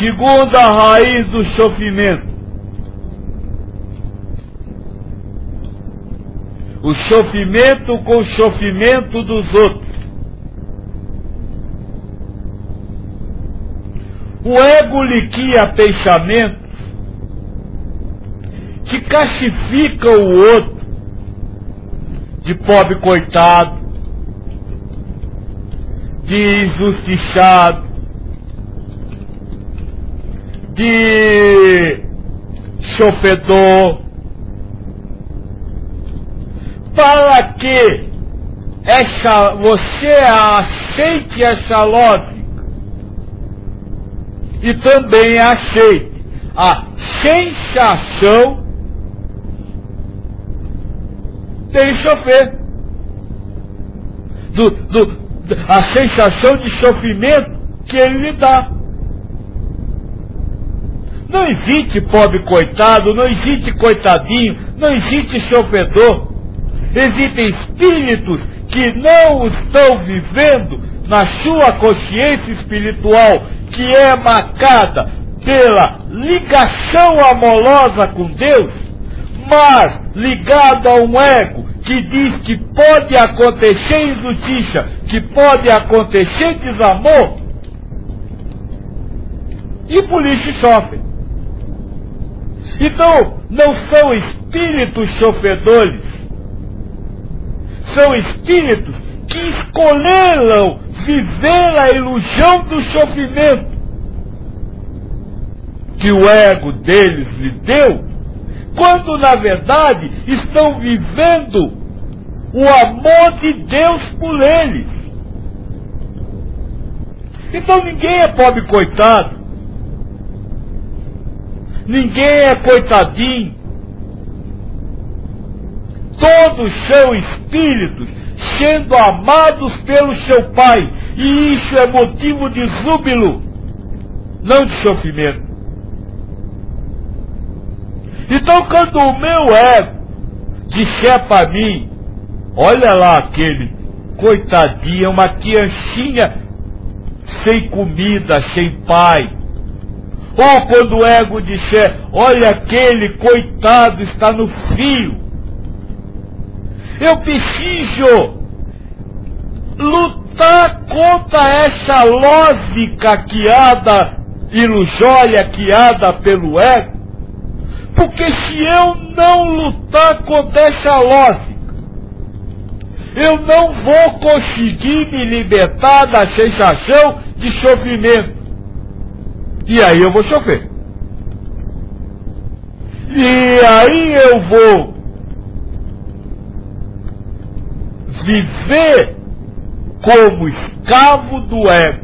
Segunda raiz do sofrimento: o sofrimento com o sofrimento dos outros. O ego liquia pensamentos que classificam o outro de pobre coitado, de injustiçado, de sofredor, para que você aceite essa lógica e também aceite a sensação de sofrer, a sensação de sofrimento que ele lhe dá. Não existe pobre coitado, não existe coitadinho, não existe sofredor. Existem espíritos que não estão vivendo na sua consciência espiritual, que é marcada pela ligação amorosa com Deus, mas ligado a um ego que diz que pode acontecer injustiça, que pode acontecer desamor, e por isso sofrem. Então, não são espíritos sofredores, são espíritos que escolheram viver a ilusão do sofrimento que o ego deles lhe deu, quando na verdade estão vivendo o amor de Deus por eles. Então ninguém é pobre coitado, ninguém é coitadinho. Todos são espíritos sendo amados pelo seu Pai, e isso é motivo de júbilo, não de sofrimento. Então, quando o meu ego disser para mim, olha lá aquele coitadinho, uma criancinha sem comida, sem pai, ou quando o ego disser, olha aquele coitado está no frio, eu preciso lutar contra essa lógica ilusória criada pelo ego, porque se eu não lutar contra essa lógica, eu não vou conseguir me libertar da sensação de sofrimento. E aí eu vou sofrer. E aí eu vou viver como escravo do ego.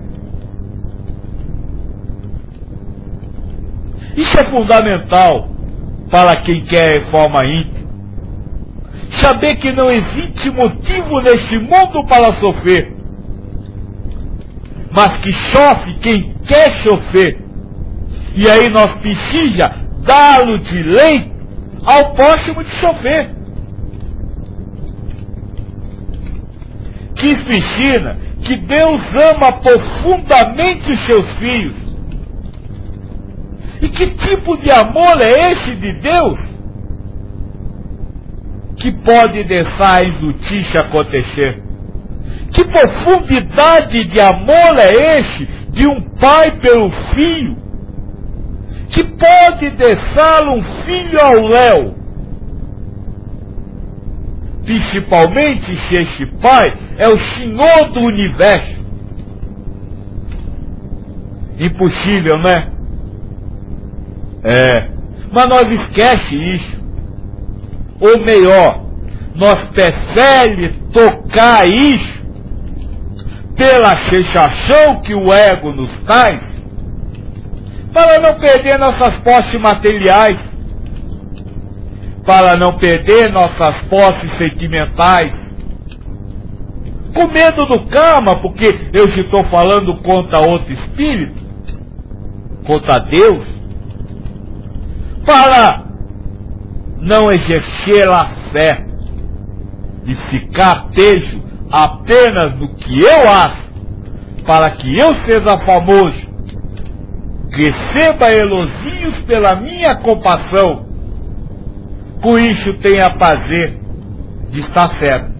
Isso é fundamental para quem quer reforma íntima. Saber que não existe motivo neste mundo para sofrer, mas que sofre quem quer sofrer. E aí nós precisamos dar-lhe direito ao próximo de sofrer. Que isso ensina que Deus ama profundamente os seus filhos. E que tipo de amor é esse de Deus que pode deixar a injustiça acontecer? Que profundidade de amor é esse de um pai pelo filho, que pode deixar um filho ao léu? Principalmente se este pai é o Senhor do universo. Impossível, né? Mas nós esquece isso. Ou melhor, nós preferimos tocar isso pela sensação que o ego nos traz, para não perder nossas posses materiais, para não perder nossas posses sentimentais, com medo do karma, porque eu estou falando contra outro espírito, contra Deus, para não exercer a fé e ficar preso apenas no que eu acho, para que eu seja famoso, receba elogios pela minha compassão, por isso tenha prazer de estar certo.